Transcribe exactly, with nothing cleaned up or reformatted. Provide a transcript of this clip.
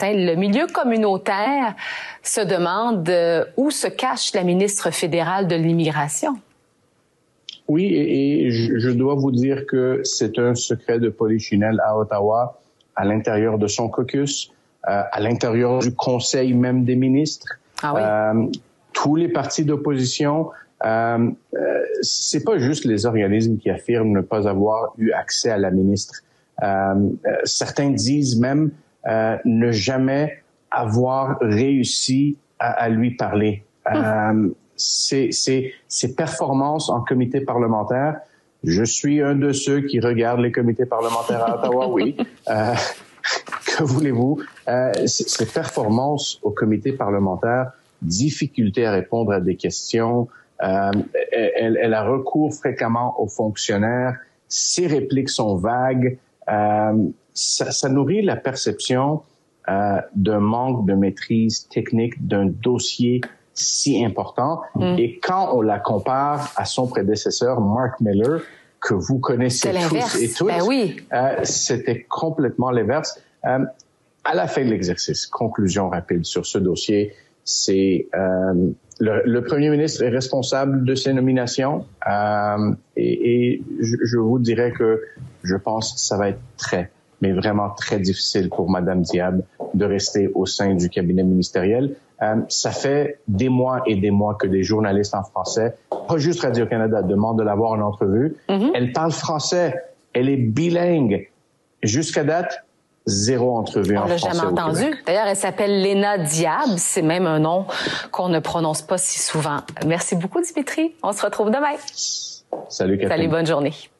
Le milieu communautaire se demande euh, où se cache la ministre fédérale de l'Immigration. Oui, et, et je, je dois vous dire que c'est un secret de polichinelle à Ottawa, à l'intérieur de son caucus, euh, à l'intérieur du Conseil même des ministres. Ah oui. Euh, tous les partis d'opposition, euh, euh, c'est pas juste les organismes qui affirment ne pas avoir eu accès à la ministre. Euh, euh, certains disent même euh, ne jamais avoir réussi à, à lui parler. Hum. Euh, Ses, ses, ses performances en comité parlementaire. Je suis un de ceux qui regardent les comités parlementaires à Ottawa, oui. Euh, que voulez-vous? Euh, ses performances au comité parlementaire, difficulté à répondre à des questions, euh, elle, elle a recours fréquemment aux fonctionnaires, ses répliques sont vagues, euh, ça, ça nourrit la perception euh, d'un manque de maîtrise technique d'un dossier si important. Mm. Et quand on la compare à son prédécesseur, Mark Miller, que vous connaissez tous et toutes, ben oui. euh, c'était complètement l'inverse. Euh, à la fin de l'exercice, conclusion rapide sur ce dossier, c'est euh, le, le premier ministre est responsable de ses nominations euh, et, et je, je vous dirais que je pense que ça va être très, mais vraiment très difficile pour Madame Diab de rester au sein du cabinet ministériel. Euh, ça fait des mois et des mois que des journalistes en français, pas juste Radio-Canada, demandent de l'avoir en entrevue. Mm-hmm. Elle parle français, elle est bilingue. Jusqu'à date, zéro entrevue en français. On l'a jamais entendu. D'ailleurs, elle s'appelle Léna Diab. C'est même un nom qu'on ne prononce pas si souvent. Merci beaucoup, Dimitri. On se retrouve demain. Salut, Catherine. Salut, bonne journée.